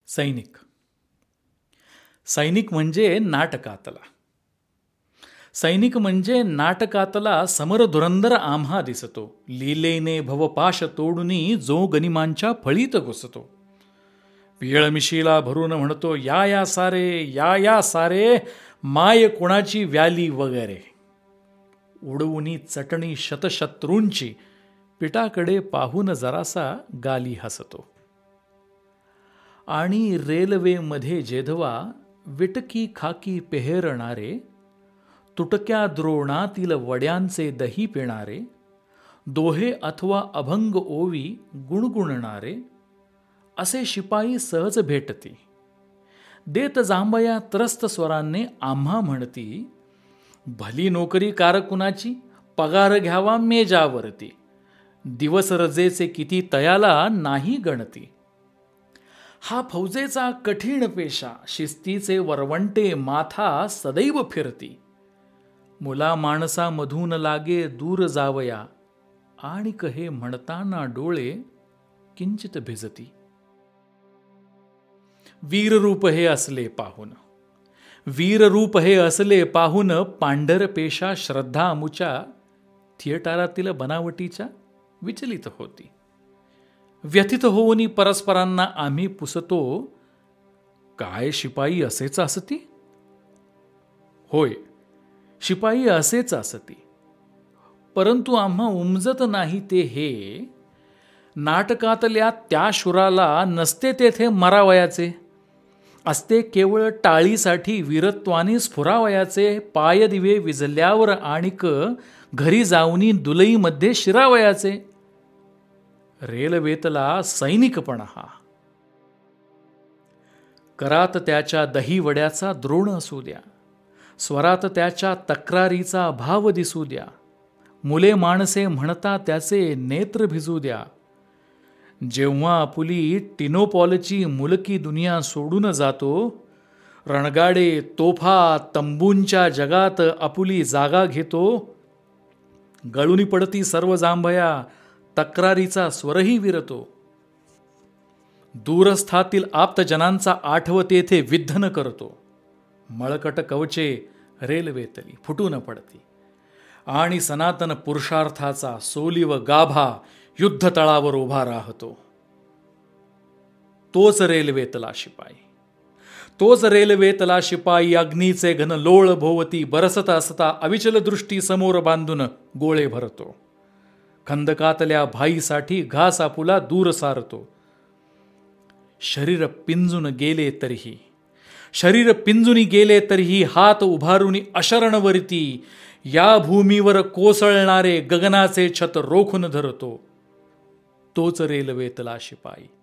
सैनिक. सैनिक म्हणजे नाटकातला. सैनिक म्हणजे नाटकातला समरधुरंदर आम्हा दिसतो. लीलेने भवपाश तोडुनी जो गनिमांच्या फळीत घुसतो. पियळमिशीला भरून म्हणतो या या सारे, या या सारे, माय कुणाची व्याली वगैरे. उडवुनी चटणी शतशत्रूंची, पिठाकडे पाहून जरासा गाली हसतो. आणि रेल्वेमध्ये जेधवा विटकी खाकी पेहरणारे, तुटक्या द्रोणातील वड्यांचे दही पिणारे, दोहे अथवा अभंग ओवी गुणगुणणारे असे शिपाई सहज भेटती. देत जांभया त्रस्त स्वरांनी आम्हा म्हणती, भली नोकरी कारकुनाची, पगार घ्यावा मेजावरती. दिवस रजेचे किती तयाला नाही गणती. हा फौजेचा कठीण पेशा, शिस्तीचे वरवंटे माथा सदैव फिरती. मुला माणसामधून लागे दूर जावया, आणि कहे म्हणताना डोळे किंचित भिजती. वीररूप हे असले पाहून, वीररूप हे असले पाहून, पांढरपेशा श्रद्धा मुच्या थिएटरातील बनावटीच्या विचलित होती. व्यथित होऊन परस्परांना आम्ही पुसतो, काय शिपाई असेच असती? होय, शिपाई असेच असती. परंतु आम्हा उमजत नाही ते हे, नाटकातल्या त्या शुराला नसते तेथे मरावयाचे, असते केवळ टाळीसाठी वीरत्वाने स्फुरावयाचे. पायदिवे विझल्यावर आणिक घरी जाऊनी दुलईमध्ये शिरावयाचे. रेल्वेतला सैनिकपण हा. करात त्याच्या दहीवड्याचा द्रोण असू द्या, स्वरात त्याच्या तक्रारीचा भाव दिसू द्या, मुले माणसे म्हणता त्याचे नेत्र भिजू द्या. जेव्हा आपुली टिनोपॉलची मुलकी दुनिया सोडून जातो, रणगाडे तोफा तंबूंच्या जगात आपुली जागा घेतो, गळूनी पडती सर्व जांभया, तक्रारीचा स्वरही विरतो. दूरस्थातील आप्तजनांचा आठव तेथे विद्धन करतो. मळकट कवचे रेल्वेतली फुटून पडती, आणि सनातन पुरुषार्थाचा सोलीव गाभा युद्धतळावर उभा राहतो. तोच रेल्वेतला शिपाई, तोच रेल्वेतला शिपाई अग्नीचे घन लोळ भोवती बरसत असता अविचल दृष्टी समोर बांधून गोळे भरतो. खंदकातल्या भाईसाठी घास आपुला दूर सारतो. शरीर पिंजून गेले तरीही, शरीर पिंजुनी गेले तरीही हात उभारुनी अशरणवरती या भूमीवर कोसळणारे गगनाचे छत रोखून धरतो. तोच रेल्वेतला शिपाई.